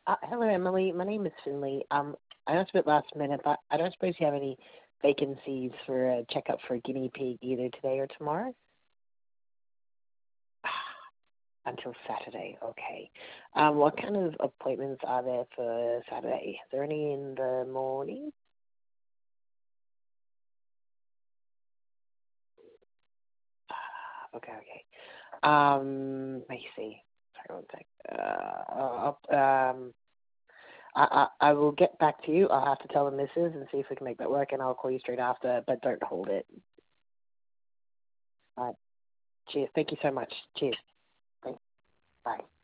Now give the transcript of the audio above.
Hello, Emily. My name is Finley. I know it's a bit last minute, but I don't suppose you have any vacancies for a checkup for a guinea pig either today or tomorrow? Until Saturday, okay. What kind of appointments are there for Saturday? Is there any in the morning? Okay, okay. Let me see. Sorry, one sec. I will get back to you. I'll have to tell the missus and see if we can make that work, and I'll call you straight after, but don't hold it. All right. Cheers. Thank you so much. Cheers. Thanks. Bye.